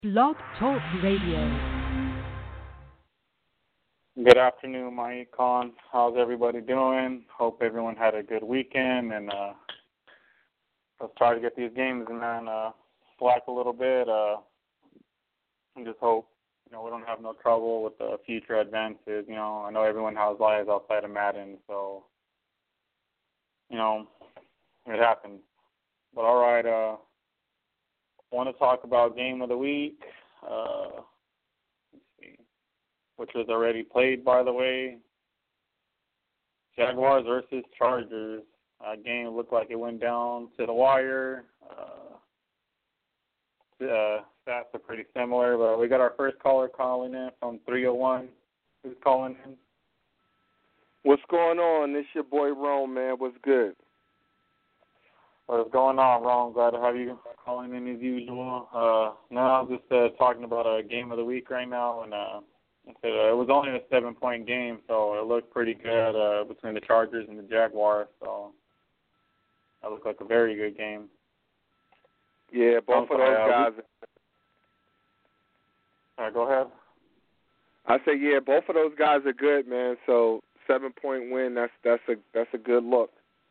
Blog Talk Radio. Good afternoon, my econ. How's everybody doing? Hope everyone had a good weekend, and let's try to get these games, man, slack a little bit. And just hope, we don't have no trouble with the future advances. I know everyone has lives outside of Madden, so, it happens. But all right, I want to talk about game of the week. Let's see, which was already played, by the way. Jaguars versus Chargers. Game looked like it went down to the wire. Stats are pretty similar, but we got our first caller calling in from 301. Who's calling in? What's going on? This your boy Rome, man. What's good? What's going on, Ron? Glad to have you calling in as usual. Now I'm just talking about a game of the week right now, and it was only a 7-point game, so it looked pretty good between the Chargers and the Jaguars. So that looked like a very good game. Yeah, both of those guys. All right, go ahead. I say, yeah, both of those guys are good, man. So 7-point win, that's a good look.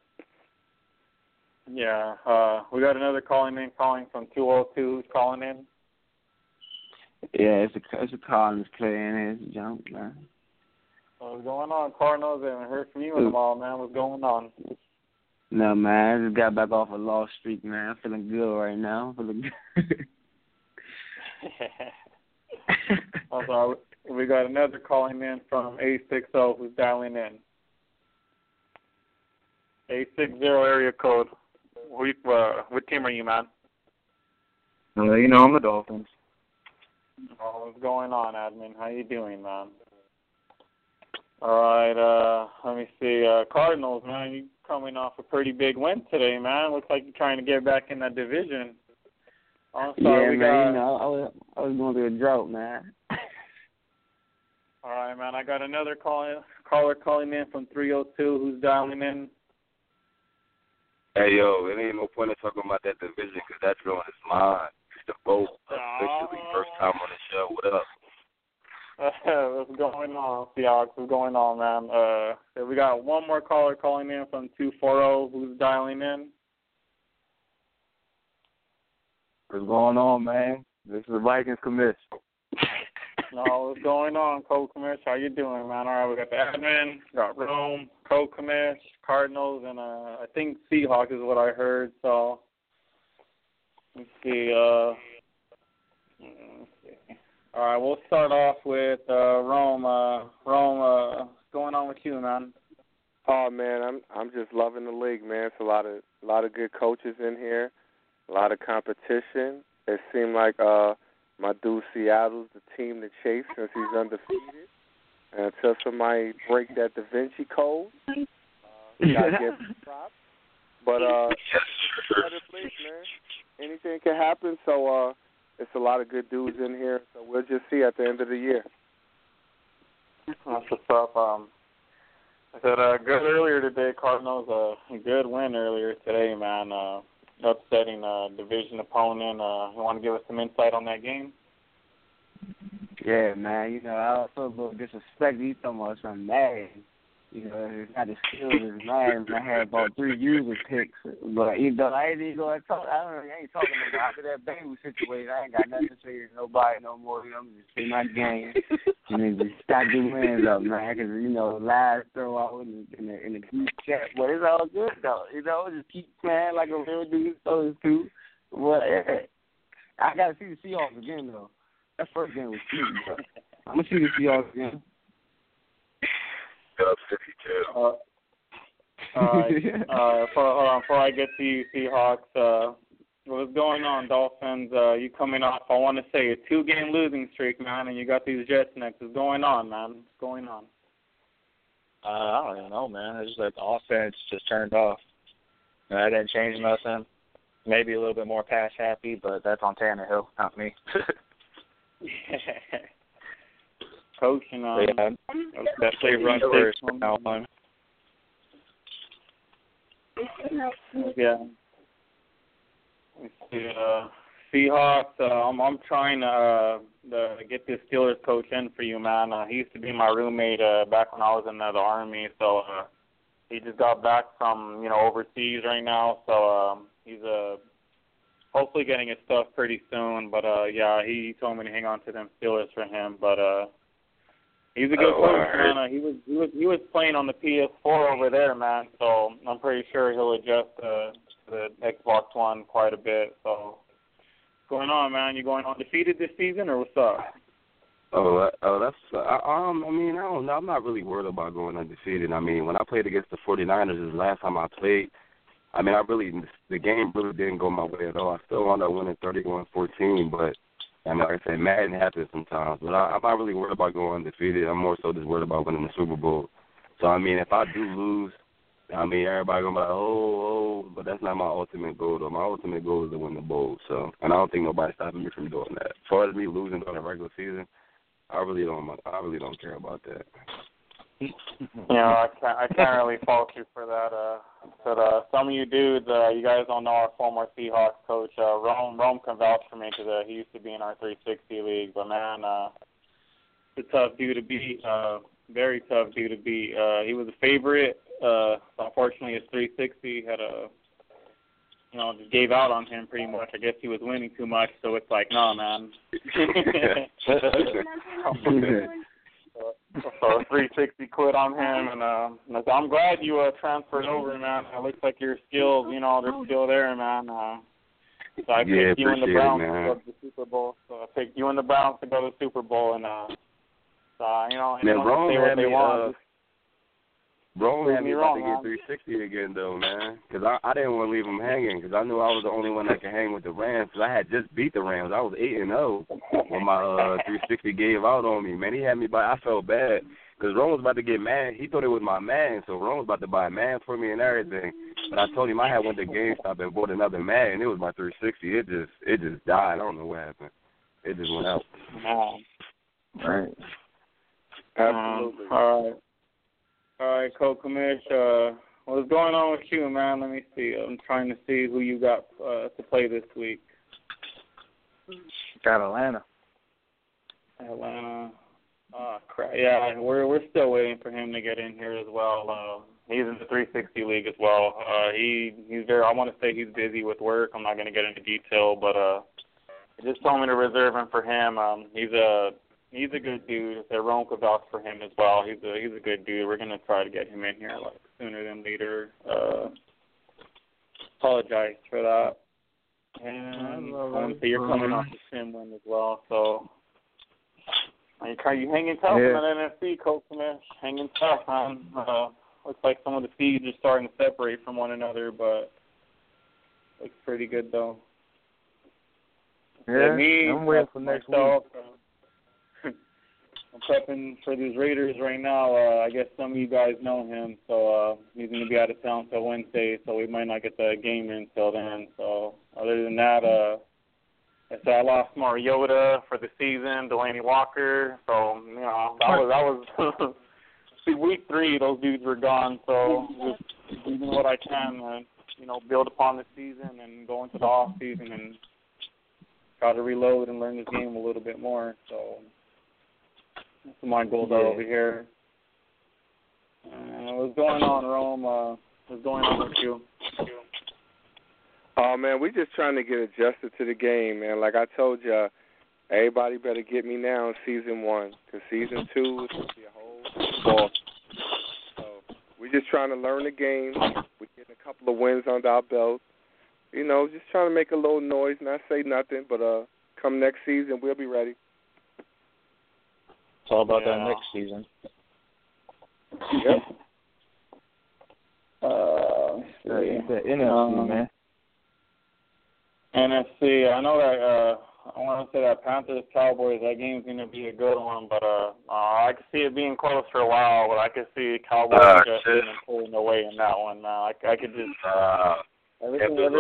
Yeah, we got another calling from 202. Who's calling in? Yeah, it's a Cardinals player in his jump, man. What's going on, Cardinals? I haven't heard from you in a while, man. What's going on? No, man, I just got back off a lost streak, man. I'm feeling good right now. Feeling good. I'm sorry. We got another calling in from 860 who's dialing in. 860 area code. What team are you, man? I'm the Dolphins. Oh, what's going on, admin? How you doing, man? All right, let me see. Cardinals, man, you coming off a pretty big win today, man. Looks like you're trying to get back in that division. I'm sorry, man, I was going through a drought, man. All right, man, I got another caller calling in from 302 who's dialing in. Hey, yo, it ain't no point in talking about that division because that throne is mine. It's the vote. Officially, first time on the show. What up? What's going on, Seahawks? What's going on, man? We got one more caller calling in from 240 who's dialing in. What's going on, man? This is the Vikings commish. No, what's going on, Co-Commish? How you doing, man? All right, we got the admin, got Rome, Co-Commish, Cardinals, and I think Seahawks is what I heard. So let's see. All right, we'll start off with Rome. Rome, what's going on with you, man? Oh man, I'm just loving the league, man. It's a lot of good coaches in here, a lot of competition. It seemed like my dude Seattle's the team to chase since he's undefeated. And until somebody break that Da Vinci code, gotta give him props. But better place, man. Anything can happen. So it's a lot of good dudes in here. So we'll just see at the end of the year. That's what's up. I said good earlier today, Cardinals. A good win earlier today, man. Upsetting a division opponent. You want to give us some insight on that game? Yeah, man. I feel a little disrespect. You talking about something mad. It's not the skills is mad. I had about 3 user picks. But I ain't even going to talk. I ain't talking about after that Bengals situation. I ain't got nothing to say to nobody no more. I'm just play my game and then just stack the wins up, man. Because, last throw out in the group chat. But it's all good, though. Just keep playing like a real dude supposed to. But I got to see the Seahawks again, though. That first game was cute, bro. I'm going to see the Seahawks again. Up 52. All right. Before I get to you, Seahawks, what's going on, Dolphins? You coming off, I want to say, a 2-game losing streak, man, and you got these Jets next. What's going on, man? What's going on? I don't even know, man. It's just like the offense just turned off. That didn't change nothing. Maybe a little bit more pass happy, but that's on Tannehill, not me. Coaching on. Yeah, especially run first from now on. Yeah. Let's see, Seahawks. I'm trying to get this Steelers coach in for you, man. He used to be my roommate back when I was in the Army. So he just got back from overseas right now. So he's hopefully getting his stuff pretty soon. But yeah, he told me to hang on to them Steelers for him. But he's a good coach, man. He was playing on the PS4 over there, man. So I'm pretty sure he'll adjust to the Xbox One quite a bit. So what's going on, man? You going undefeated this season, or what's up? That's. I mean, I don't know. I'm not really worried about going undefeated. I mean, when I played against the 49ers, the last time I played, I mean, the game really didn't go my way at all. I still wound up winning 31-14, but I mean, like I said, Madden happens sometimes. But I'm not really worried about going undefeated. I'm more so just worried about winning the Super Bowl. So, I mean, if I do lose, I mean, everybody going to be like, oh, but that's not my ultimate goal, though. My ultimate goal is to win the bowl. So, and I don't think nobody's stopping me from doing that. As far as me losing during the regular season, I really don't care about that. I can't really fault you for that. But some of you dudes, you guys don't know our former Seahawks coach, Rome can vouch for me because he used to be in our 360 league. But man, it's a tough dude to beat. Very tough dude to beat. He was a favorite. Unfortunately, his 360 had just gave out on him pretty much. I guess he was winning too much, so it's like, no, man. So 360 quit on him, and I'm glad you transferred over, man. It looks like your skills, they're still there, man. So I picked you in the Browns to go to the Super Bowl. So I picked you in the Browns to go to the Super Bowl, and Rome say what they want. Rome had me about to get 360 again, though, man. Because I didn't want to leave him hanging because I knew I was the only one that could hang with the Rams because I had just beat the Rams. I was 8-0 when my 360 gave out on me, man. He had me I felt bad because Rome was about to get mad. He thought it was my man, so Rome was about to buy a man for me and everything. But I told him I had went to GameStop and bought another man, and it was my 360. It just died. I don't know what happened. It just went out. Right. Absolutely. All right, Coach Kamish, what's going on with you, man? Let me see. I'm trying to see who you got to play this week. Got Atlanta. Oh, crap. Yeah, we're still waiting for him to get in here as well. He's in the 360 league as well. He's very. I want to say he's busy with work. I'm not going to get into detail, but they just told me to reserve him for him. He's a good dude. Rome could vouch for him as well. He's a good dude. We're gonna try to get him in here sooner than later. Apologize for that. And you're coming off the Sim win as well, so you hanging tough in that NFC, Coach Kamish. Hanging tough, man. Looks like some of the seeds are starting to separate from one another, but looks pretty good though. Yeah, I'm waiting for next week. I'm prepping for these Raiders right now. I guess some of you guys know him, so he's going to be out of town till Wednesday, so we might not get the game in till then. So other than that, I lost Mariota for the season, Delaney Walker. So that was week 3. Those dudes were gone. So just doing what I can, build upon the season and go into the off season and try to reload and learn this game a little bit more. So. That's my goals are over here. What's going on, Rome? What's going on with you? Oh, man, we're just trying to get adjusted to the game, man. Like I told you, everybody better get me now in Season 1 because Season 2 is going to be a whole ball. So we're just trying to learn the game. We're getting a couple of wins under our belt. Just trying to make a little noise, not say nothing, but come next season, we'll be ready. It's all about that next season. Yep. The NFC, man. NFC. I know that. I want to say that Panthers Cowboys. That game's going to be a good one, but I could see it being close for a while. But I could see Cowboys just pulling away in that one. I could just. Ever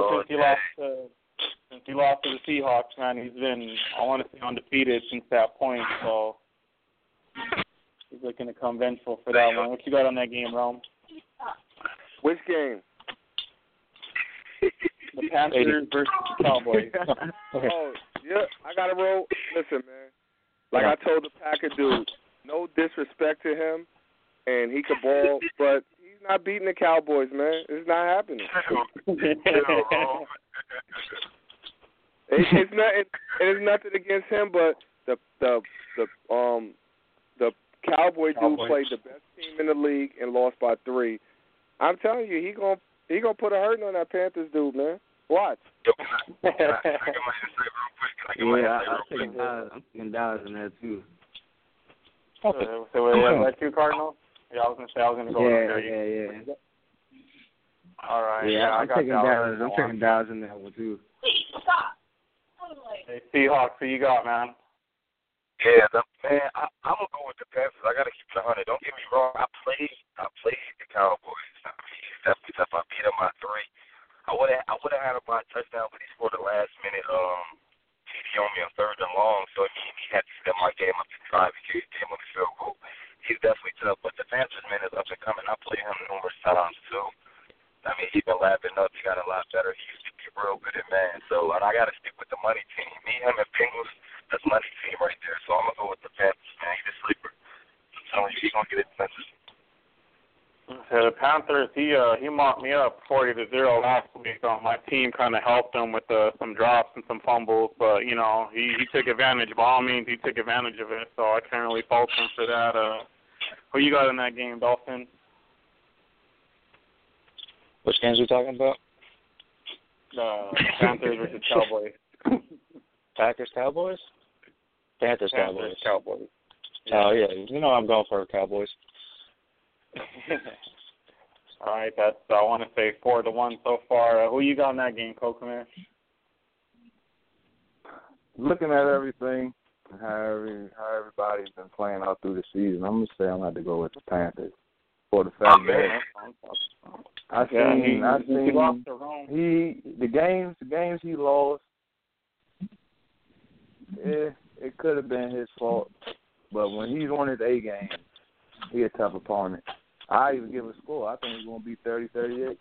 since he lost to the Seahawks, man, he's been. I want to say undefeated since that point. So. He's looking to come vengeful for that one. What you got on that game, Rome? Which game? The Panthers versus the Cowboys. Oh, yeah, I got to roll. Listen, man. Like I told the Packer dude, no disrespect to him, and he could ball, but he's not beating the Cowboys, man. It's not happening. It's nothing against him, but the Cowboy dude played the best team in the league and lost by 3. I'm telling you, he gonna put a hurting on that Panthers dude, man. Watch. I'm taking Dallas in there too. Okay. So was that you, Cardinals? Yeah, I was gonna go. Yeah. All right. Yeah, I I'm got taking Dallas. I'm taking Dallas in that one too. Hey, Seahawks, who you got, man? Yeah, man, I'm gonna go with the Panthers. I gotta keep it 100. Don't get me wrong. I played the Cowboys. I mean, it's definitely tough. I beat them by 3. I would have had about a touchdown, but he scored the last minute TD on me on 3rd and long. So he had to step my game up to drive and get his game on the field goal. He's definitely tough, but the Panthers man is up and coming. I played him numerous times too. I mean, he's been lapping up. He got a lot better. He used to be real good at man. So, and I got to stick with the money team. Me, him, and Bengals, that's money team right there. So I'm going to go with the Panthers, man. He's a sleeper. I'm telling you, he's going to get it Panthers. The Panthers, he mocked me up 40-0 last week. My team kind of helped him with some drops and some fumbles, but, you know, he took advantage. By all means, he took advantage of it, so I can't really fault him for that. Who you got in that game, Dolphin? Which games are we talking about? Panthers versus Cowboys. Packers, Cowboys? Panthers, Cowboys. Cowboys. Oh, yeah. You know I'm going for Cowboys. All right, I want to say 4-1 so far. Who you got in that game, Kokoman? Looking at everything, how everybody's been playing out through the season, I'm going to say I'm going to have to go with the Panthers. For the fact that he lost the games he lost, it could have been his fault. But when he's on his A game, he's a tough opponent. I even give a score. I think he's going to be 30-38.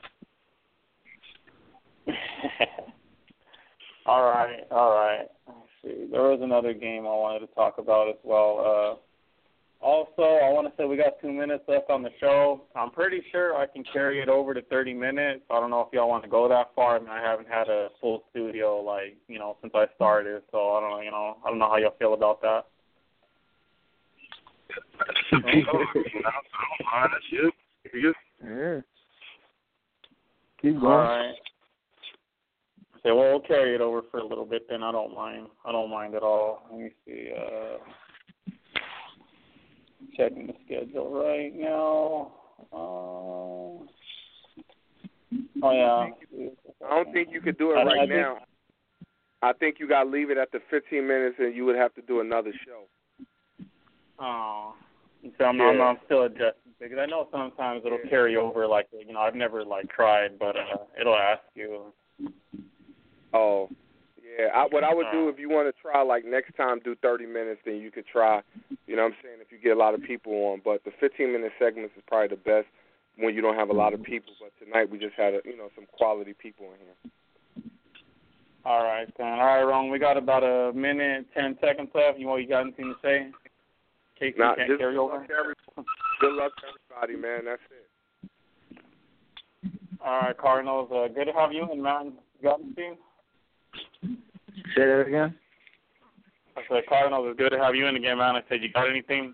All right. Let's see. There was another game I wanted to talk about as well. Also, I want to say we got 2 minutes left on the show. I'm pretty sure I can carry it over to 30 minutes. I don't know if y'all want to go that far. I mean, I haven't had a full studio, since I started, so I don't know how y'all feel about that. Yeah. Keep going. All right. So we'll carry it over for a little bit then. I don't mind at all. Let me see. Checking the schedule right now. Oh yeah. I don't think you could do it right now. I think you got to leave it at the 15 minutes, and you would have to do another show. Oh, so I'm still adjusting because I know sometimes it'll carry over. I've never tried, but it'll ask you. Oh, yeah. What I would do if you want to try next time, do 30 minutes, then you could try. You know what I'm saying? If you get a lot of people on, but the 15-minute segments is probably the best when you don't have a lot of people. But tonight we just had some quality people in here. All right, then. All right, Ron. We got about a minute, 10 seconds left. You got anything to say? Casey, can't carry over. Good luck to everybody, man. That's it. All right, Cardinals. Good to have you in, man. You got anything? Say that again. I said, Cardinals, it's good to have you in again, man. I said, you got anything?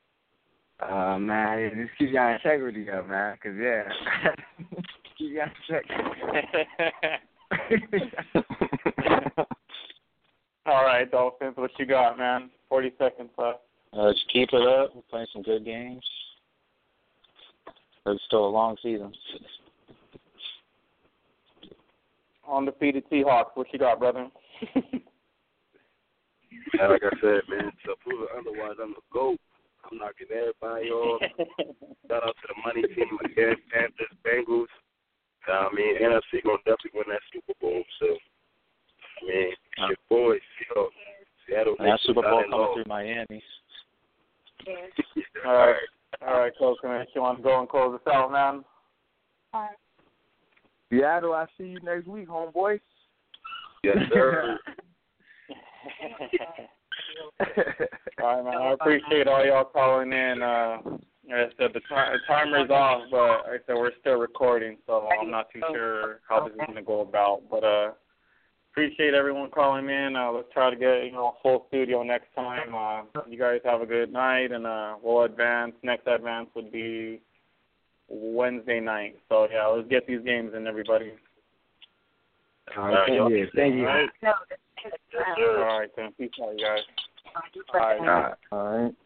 Man, just keep your integrity up, man, because, yeah. Keep your integrity. All right, Dolphins, what you got, man? 40 seconds left. Just keep it up. We're playing some good games. It's still a long season. Undefeated Seahawks, what you got, brother? Yeah, like I said, man, to prove it otherwise, I'm the GOAT. I'm knocking everybody off. Shout out to the money team again, Panthers, Bengals. NFC going to definitely win that Super Bowl. So, your boys, Seattle. That Super Bowl coming through Miami. All right, Coach, man. You want to go and close this out, man? Seattle, I see you next week, homeboy. Yes, sir. All right, man. I appreciate all y'all calling in. Like I said, the timer's off, but like I said, we're still recording, so I'm not too sure how this is going to go about. But appreciate everyone calling in. Let's try to get a full studio next time. You guys have a good night, and we'll advance. Next advance would be Wednesday night. So yeah, let's get these games in, everybody. All right, thank you. All right, then. Peace out, you guys. All right.